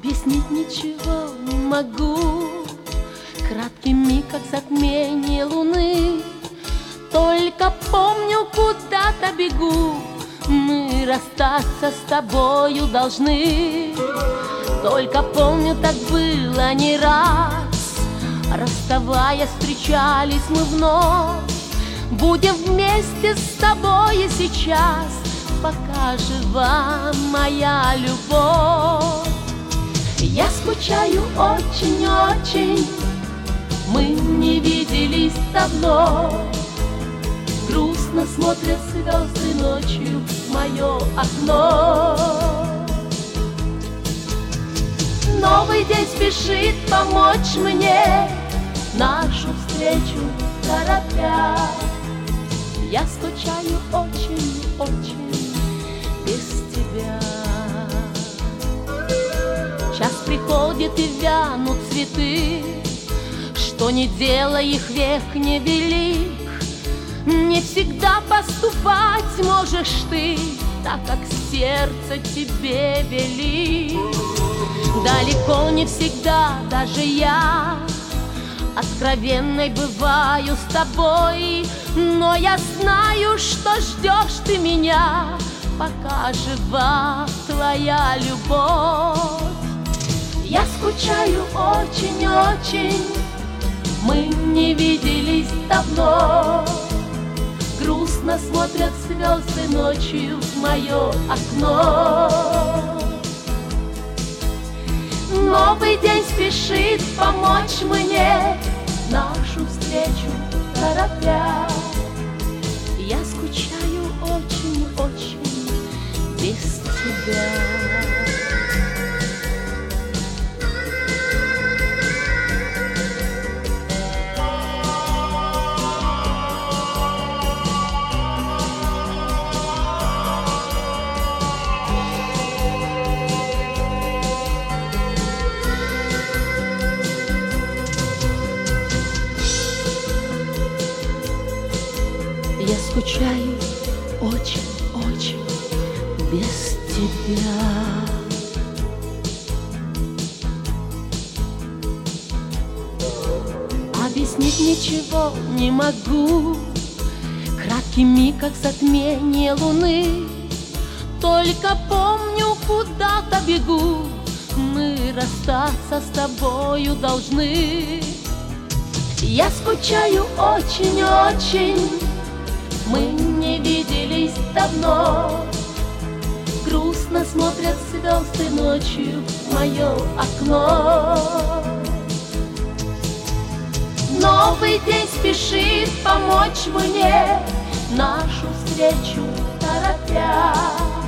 Объяснить ничего не могу. Краткий миг, как затмение луны. Только помню, куда-то бегу. Мы расстаться с тобою должны. Только помню, так было не раз. Расставаясь, встречались мы вновь. Будем вместе с тобой и сейчас, пока жива моя любовь. Я скучаю очень-очень. Мы не виделись давно. Грустно смотрят звезды ночью в мое окно. Новый день спешит помочь мне, нашу встречу торопя. Я скучаю очень-очень без тебя. Час приходит и вянут цветы, что не делай их век невелик. Не всегда поступать можешь ты так, как сердце тебе велит. Далеко не всегда даже я откровенной бываю с тобой, но я знаю, что ждешь ты меня, пока жива твоя любовь. Я скучаю очень-очень. Мы не виделись давно. Грустно смотрят звезды ночью в мое окно. Новый день спешит помочь мне, нашу встречу торопя. Я скучаю очень-очень без тебя. Я скучаю очень-очень без тебя. Объяснить ничего не могу. Краткий миг, как затмение луны. Только помню, куда-то бегу. Мы расстаться с тобою должны. Я скучаю очень-очень. Мы не виделись давно. Грустно смотрят звезды ночью в мое окно. Новый день спешит помочь мне, нашу встречу торопя.